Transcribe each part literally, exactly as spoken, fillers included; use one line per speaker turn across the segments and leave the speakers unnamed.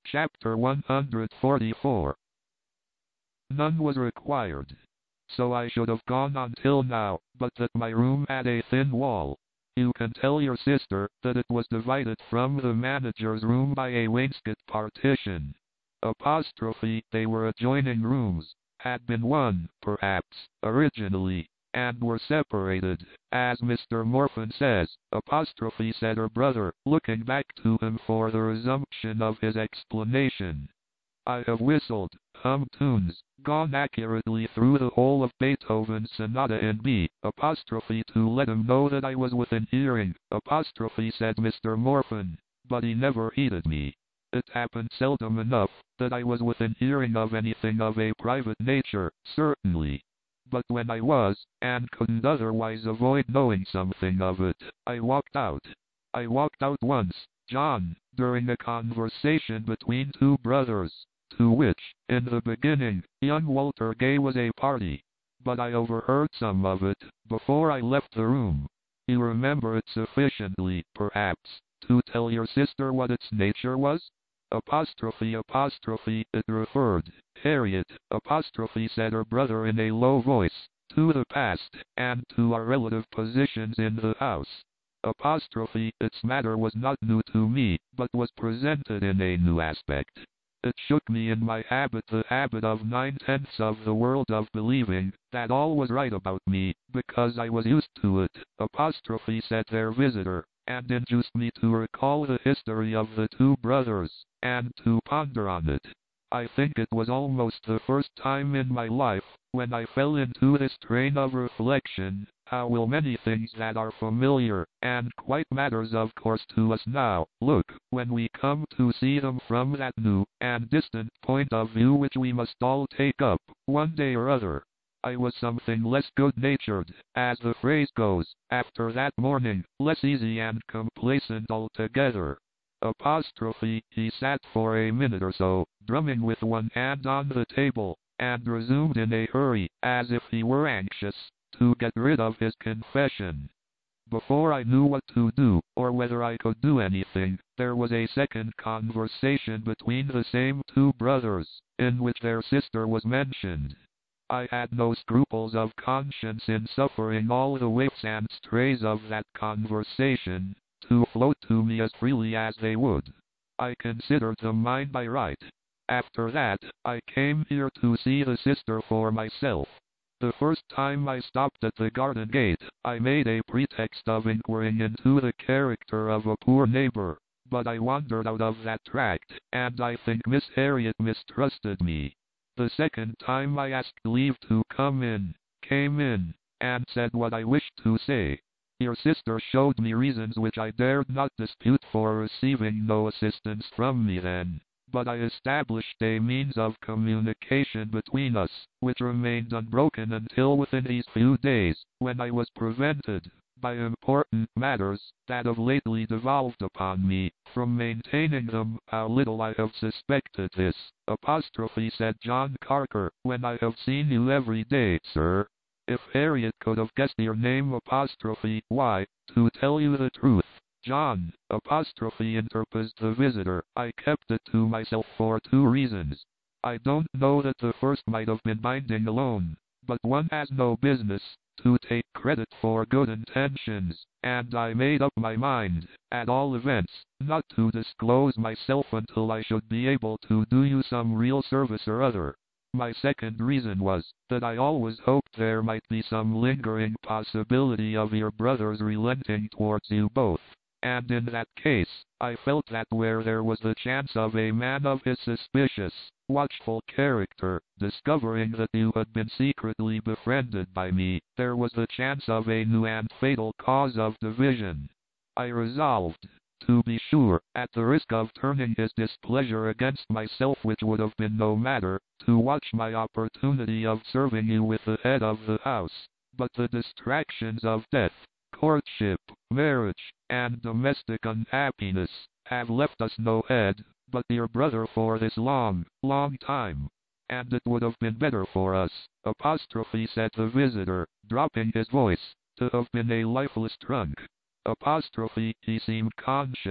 Chapter one hundred forty-four. None was required. So I should have gone on till now, but that my room had a thin wall. You can tell your sister that it was divided from the manager's room by a wainscot partition. Apostrophe, they were adjoining rooms, had been one, perhaps, originally, and were separated, as Mister Morphin says, apostrophe, said her brother, looking back to him for the resumption of his explanation. I have whistled, hummed tunes, gone accurately through the whole of Beethoven's Sonata in B, apostrophe, to let him know that I was within hearing, apostrophe, said Mister Morphin, but he never heeded me. It happened seldom enough that I was within hearing of anything of a private nature, certainly. But when I was, and couldn't otherwise avoid knowing something of it, I walked out. I walked out once, John, during a conversation between two brothers, to which, in the beginning, young Walter Gay was a party. But I overheard some of it, before I left the room. You remember it sufficiently, perhaps, to tell your sister what its nature was? Apostrophe, apostrophe, it referred, Harriet, apostrophe, said her brother in a low voice, to the past, and to our relative positions in the house. Apostrophe, its matter was not new to me, but was presented in a new aspect. It shook me in my habit, the habit of nine-tenths of the world, of believing that all was right about me, because I was used to it, apostrophe, said their visitor, and induced me to recall the history of the two brothers, and to ponder on it. I think it was almost the first time in my life, when I fell into this train of reflection, how will many things that are familiar, and quite matters of course to us now, look, when we come to see them from that new, and distant point of view which we must all take up, one day or other. I was something less good-natured, as the phrase goes, after that morning, less easy and complacent altogether. Apostrophe, he sat for a minute or so, drumming with one hand on the table, and resumed in a hurry, as if he were anxious to get rid of his confession. Before I knew what to do, or whether I could do anything, there was a second conversation between the same two brothers, in which their sister was mentioned. I had no scruples of conscience in suffering all the waifs and strays of that conversation to float to me as freely as they would. I considered them mine by right. After that, I came here to see the sister for myself. The first time I stopped at the garden gate, I made a pretext of inquiring into the character of a poor neighbor, but I wandered out of that tract, and I think Miss Harriet mistrusted me. The second time I asked leave to come in, came in, and said what I wished to say. Your sister showed me reasons which I dared not dispute for receiving no assistance from me then, but I established a means of communication between us, which remained unbroken until within these few days, when I was prevented, by important matters that have lately devolved upon me, from maintaining them. How little I have suspected this, apostrophe, said John Carker, when I have seen you every day, sir. If Harriet could have guessed your name, apostrophe, why, to tell you the truth, John, apostrophe, interposed the visitor, I kept it to myself for two reasons. I don't know that the first might have been binding alone, but one has no business to take credit for good intentions, and I made up my mind, at all events, not to disclose myself until I should be able to do you some real service or other. My second reason was, that I always hoped there might be some lingering possibility of your brother's relenting towards you both, and in that case, I felt that where there was the chance of a man of his suspicious, watchful character discovering that you had been secretly befriended by me, there was the chance of a new and fatal cause of division. I resolved, to be sure, at the risk of turning his displeasure against myself, which would have been no matter, to watch my opportunity of serving you with the head of the house. But the distractions of death, courtship, marriage, and domestic unhappiness have left us no head but your brother for this long, long time. And it would have been better for us, apostrophe, said the visitor, dropping his voice, to have been a lifeless trunk. Apostrophe, he seemed conscious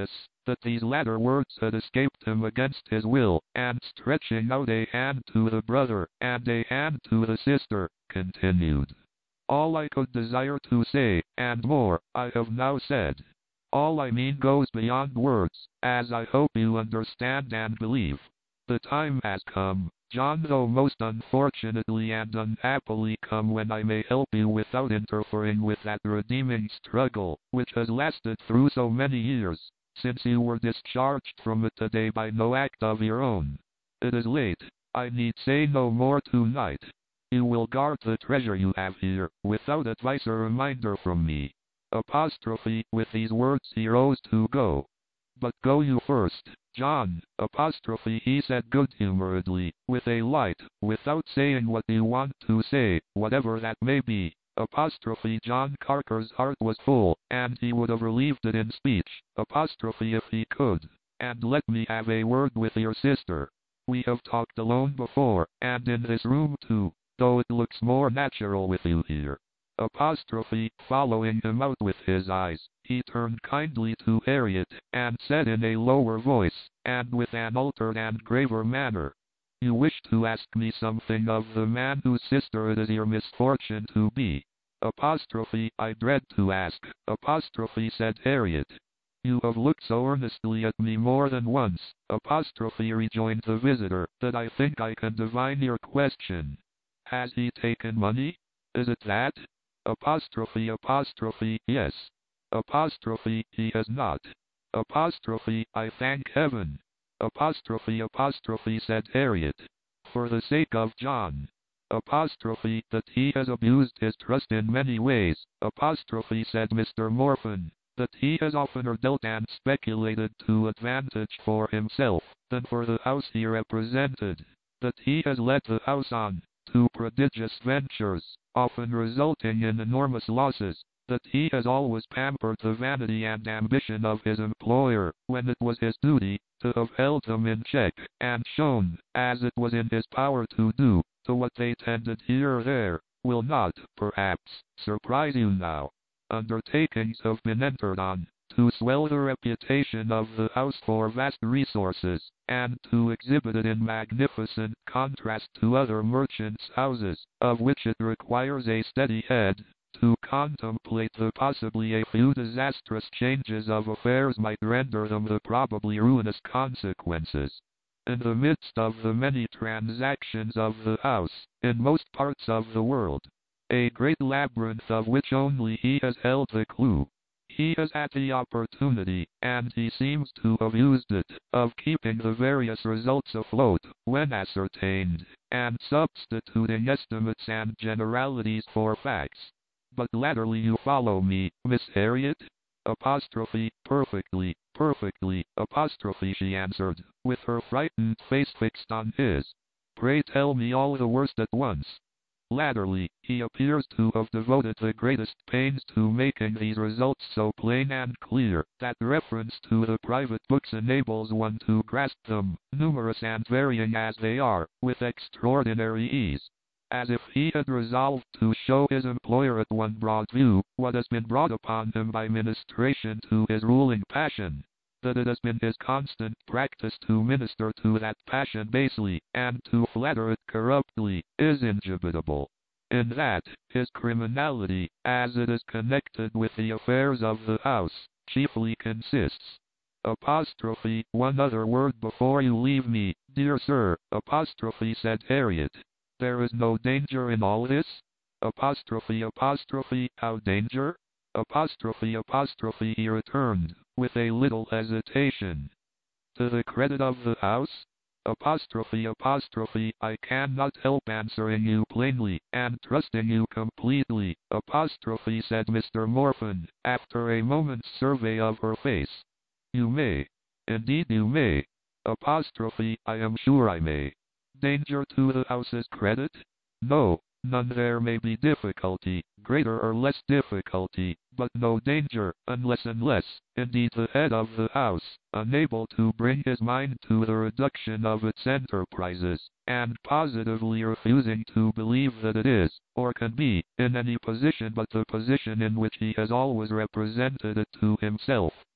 that these latter words had escaped him against his will, and stretching out a hand to the brother, and a hand to the sister, continued, "All I could desire to say, and more, I have now said. All I mean goes beyond words, as I hope you understand and believe. The time has come, John, though most unfortunately and unhappily come, when I may help you without interfering with that redeeming struggle, which has lasted through so many years, since you were discharged from it today by no act of your own. It is late, I need say no more tonight. You will guard the treasure you have here, without advice or reminder from me." Apostrophe. With these words he rose to go. "But go you first, John," apostrophe, he said good-humoredly, with a light, "without saying what you want to say, whatever that may be." Apostrophe. John Carker's heart was full, and he would have relieved it in speech, apostrophe, if he could. "And let me have a word with your sister. We have talked alone before, and in this room too, though it looks more natural with you here." Apostrophe. Following him out with his eyes, he turned kindly to Harriet, and said in a lower voice, and with an altered and graver manner, "You wish to ask me something of the man whose sister it is your misfortune to be." Apostrophe. "I dread to ask," apostrophe, said Harriet. "You have looked so earnestly at me more than once," apostrophe, rejoined the visitor, "that I think I can divine your question. Has he taken money? Is it that?" Apostrophe. Apostrophe. "Yes." Apostrophe. "He has not." Apostrophe. "I thank heaven." Apostrophe. Apostrophe, said Harriet, "for the sake of John." Apostrophe. "That he has abused his trust in many ways." Apostrophe, said Mister Morphin. "That he has oftener dealt and speculated to advantage for himself, than for the house he represented. That he has led the house on to prodigious ventures, often resulting in enormous losses. That he has always pampered the vanity and ambition of his employer, when it was his duty to have held them in check, and shown, as it was in his power to do, to what they tended here or there, will not, perhaps, surprise you now. Undertakings have been entered on, to swell the reputation of the house for vast resources, and to exhibit it in magnificent contrast to other merchants' houses, of which it requires a steady head to contemplate the possibly a few disastrous changes of affairs might render them the probably ruinous consequences. In the midst of the many transactions of the house, in most parts of the world, a great labyrinth of which only he has held the clue, he has had the opportunity, and he seems to have used it, of keeping the various results afloat, when ascertained, and substituting estimates and generalities for facts. But latterly you follow me, Miss Harriet? Apostrophe. "Perfectly, perfectly," apostrophe, she answered, with her frightened face fixed on his. "Pray tell me all the worst at once." Latterly, he appears to have devoted the greatest pains to making these results so plain and clear, that reference to the private books enables one to grasp them, numerous and varying as they are, with extraordinary ease. As if he had resolved to show his employer at one broad view, what has been brought upon him by ministration to his ruling passion. That it has been his constant practice to minister to that passion basely, and to flatter it corruptly, is indubitable. In that, his criminality, as it is connected with the affairs of the house, chiefly consists. Apostrophe. "One other word before you leave me, dear sir," apostrophe, said Harriet. "There is no danger in all this?" Apostrophe. Apostrophe. "How danger?" Apostrophe. Apostrophe, he returned, with a little hesitation. "To the credit of the house?" Apostrophe. Apostrophe. "I cannot help answering you plainly, and trusting you completely," apostrophe, said Mister Morphin, after a moment's survey of her face. "You may. Indeed you may." Apostrophe. "I am sure I may." "Danger to the house's credit?" "No, none. There may be difficulty, greater or less difficulty, but no danger, unless unless, indeed, the head of the house, unable to bring his mind to the reduction of its enterprises, and positively refusing to believe that it is, or can be, in any position but the position in which he has always represented it to himself,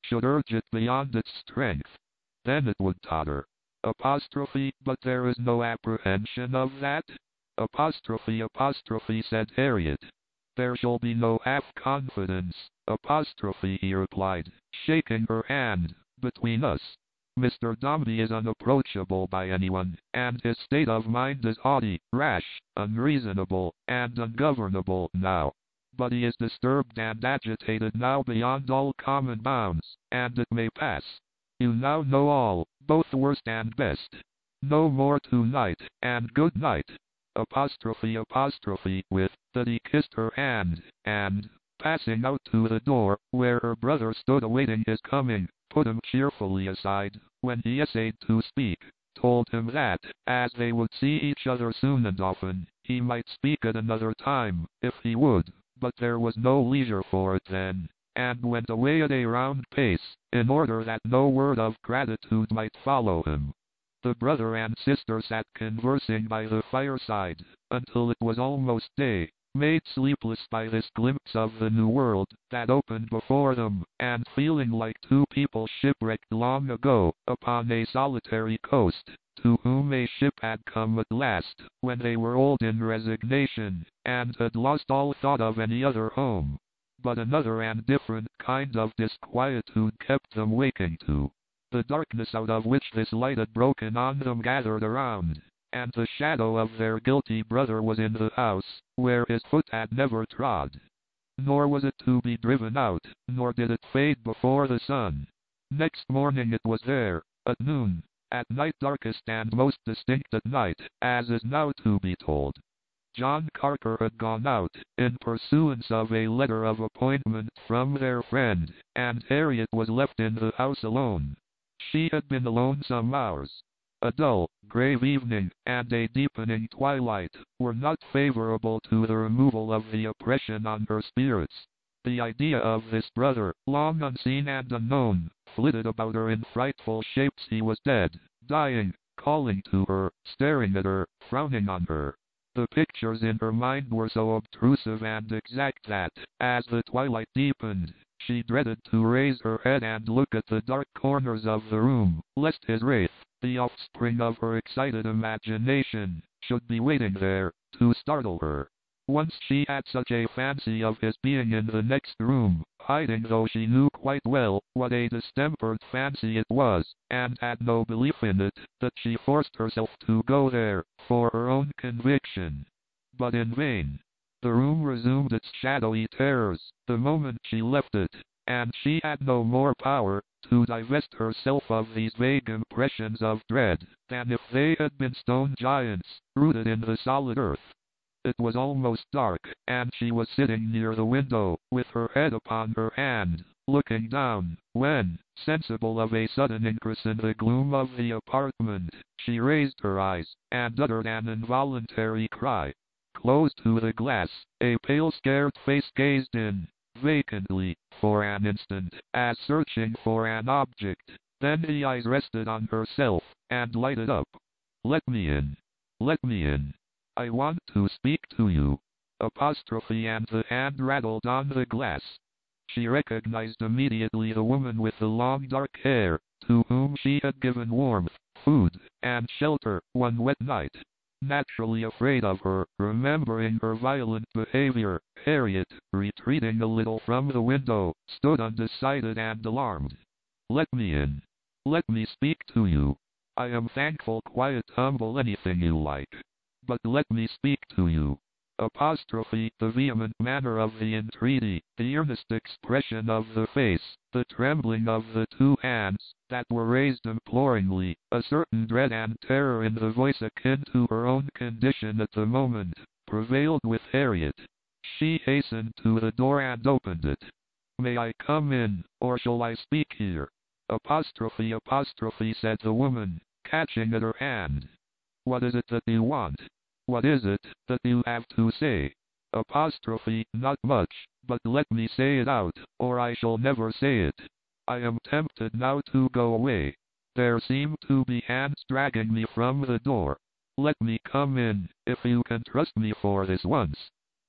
should urge it beyond its strength. Then it would totter. Apostrophe, but there is no apprehension of that? Apostrophe, apostrophe, said Harriet. There shall be no half-confidence. Apostrophe, he replied, shaking her hand. Between us, Mister Dombey is unapproachable by anyone, and his state of mind is haughty, rash, unreasonable, and ungovernable now. But he is disturbed and agitated now beyond all common bounds, and it may pass. You now know all, both worst and best. No more to-night, and good night. Apostrophe, apostrophe, with that he kissed her hand, and, passing out to the door, where her brother stood awaiting his coming, put him cheerfully aside, when he essayed to speak, told him that, as they would see each other soon and often, he might speak at another time, if he would, but there was no leisure for it then, and went away at a round pace, in order that no word of gratitude might follow him. The brother and sister sat conversing by the fireside, until it was almost day, made sleepless by this glimpse of the new world that opened before them, and feeling like two people shipwrecked long ago, upon a solitary coast, to whom a ship had come at last, when they were old in resignation, and had lost all thought of any other home. But another and different kind of disquietude kept them waking too. The darkness out of which this light had broken on them gathered around, and the shadow of their guilty brother was in the house, where his foot had never trod. Nor was it to be driven out, nor did it fade before the sun. Next morning it was there, at noon, at night darkest and most distinct at night, as is now to be told. John Carker had gone out, in pursuance of a letter of appointment from their friend, and Harriet was left in the house alone. She had been alone some hours. A dull, grave evening, and a deepening twilight, were not favorable to the removal of the oppression on her spirits. The idea of this brother, long unseen and unknown, flitted about her in frightful shapes. He was dead, dying, calling to her, staring at her, frowning on her. The pictures in her mind were so obtrusive and exact that, as the twilight deepened, she dreaded to raise her head and look at the dark corners of the room, lest his wraith, the offspring of her excited imagination, should be waiting there, to startle her. Once she had such a fancy of his being in the next room, hiding though she knew quite well what a distempered fancy it was, and had no belief in it, that she forced herself to go there, for her own conviction. But in vain. The room resumed its shadowy terrors, the moment she left it, and she had no more power to divest herself of these vague impressions of dread, than if they had been stone giants, rooted in the solid earth. It was almost dark, and she was sitting near the window, with her head upon her hand, looking down, when, sensible of a sudden increase in the gloom of the apartment, she raised her eyes, and uttered an involuntary cry. Close to the glass, a pale scared face gazed in, vacantly, for an instant, as searching for an object. Then the eyes rested on herself, and lighted up. "Let me in. Let me in. I want to speak to you." Apostrophe, and the hand rattled on the glass. She recognized immediately the woman with the long dark hair, to whom she had given warmth, food, and shelter, one wet night. Naturally afraid of her, remembering her violent behavior, Harriet, retreating a little from the window, stood undecided and alarmed. "Let me in. Let me speak to you. I am thankful, quiet, humble, anything you like. But let me speak to you." Apostrophe, the vehement manner of the entreaty, the earnest expression of the face, the trembling of the two hands, that were raised imploringly, a certain dread and terror in the voice akin to her own condition at the moment, prevailed with Harriet. She hastened to the door and opened it. "May I come in, or shall I speak here?" Apostrophe, apostrophe, said the woman, catching at her hand. "What is it that you want? What is it that you have to say?" Apostrophe, "Not much, but let me say it out, or I shall never say it. I am tempted now to go away. There seem to be hands dragging me from the door. Let me come in, if you can trust me for this once."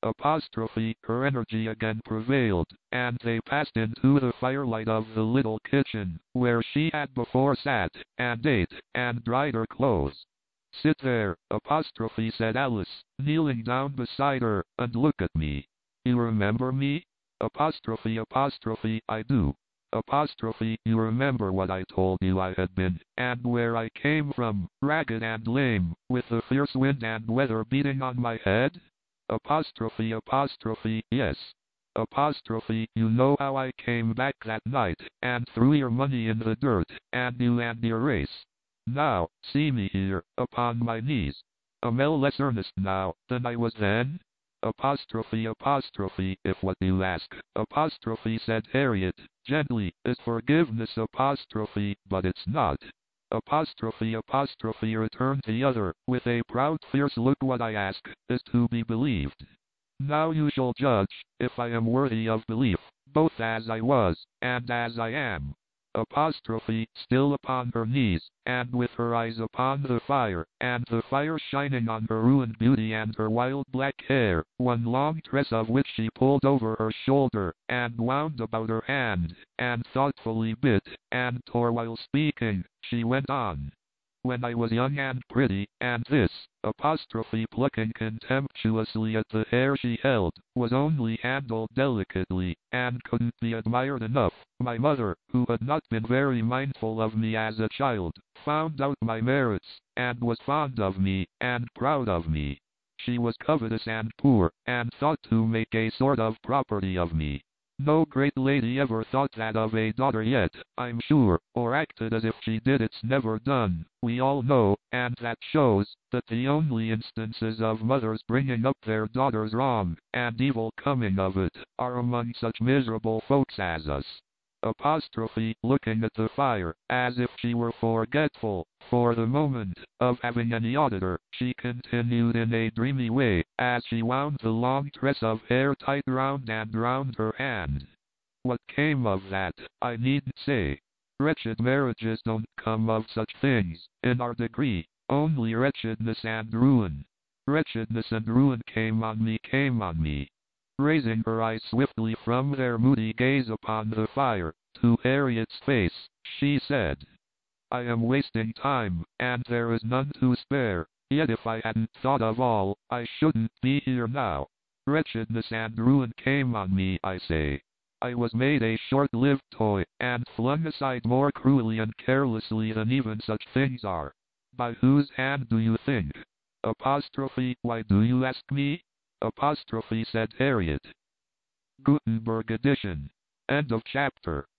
Apostrophe, her energy again prevailed, and they passed into the firelight of the little kitchen, where she had before sat, and ate, and dried her clothes. Sit there, apostrophe, said Alice, kneeling down beside her, and look at me. You remember me? Apostrophe, apostrophe, I do. Apostrophe, you remember what I told you I had been, and where I came from, ragged and lame, with the fierce wind and weather beating on my head? Apostrophe, apostrophe, yes. Apostrophe, you know how I came back that night, and threw your money in the dirt, and you and your race. Now, see me here, upon my knees. Am I less earnest now, than I was then? Apostrophe, apostrophe, if what you ask, apostrophe, said Harriet, gently, is forgiveness, apostrophe, but it's not. Apostrophe, apostrophe, returned the other, with a proud fierce look, what I ask, is to be believed. Now you shall judge, if I am worthy of belief, both as I was, and as I am. Apostrophe, still upon her knees, and with her eyes upon the fire, and the fire shining on her ruined beauty and her wild black hair, one long tress of which she pulled over her shoulder, and wound about her hand, and thoughtfully bit, and tore while speaking, she went on. When I was young and pretty, and this, apostrophe, plucking contemptuously at the hair she held, was only handled delicately, and couldn't be admired enough, my mother, who had not been very mindful of me as a child, found out my merits, and was fond of me, and proud of me. She was covetous and poor, and thought to make a sort of property of me. No great lady ever thought that of a daughter yet, I'm sure, or acted as if she did. It's never done, we all know, and that shows, that the only instances of mothers bringing up their daughters wrong, and evil coming of it, are among such miserable folks as us. Apostrophe, looking at the fire, as if she were forgetful, for the moment, of having any auditor, she continued in a dreamy way, as she wound the long tress of hair tight round and round her hand. What came of that, I needn't say. Wretched marriages don't come of such things, in our degree, only wretchedness and ruin. Wretchedness and ruin came on me, came on me. Raising her eyes swiftly from their moody gaze upon the fire, to Harriet's face, she said, I am wasting time, and there is none to spare, yet if I hadn't thought of all, I shouldn't be here now. Wretchedness and ruin came on me, I say. I was made a short-lived toy, and flung aside more cruelly and carelessly than even such things are. By whose hand do you think? Apostrophe, why do you ask me? Apostrophe, said Harriet. Gutenberg edition. End of chapter.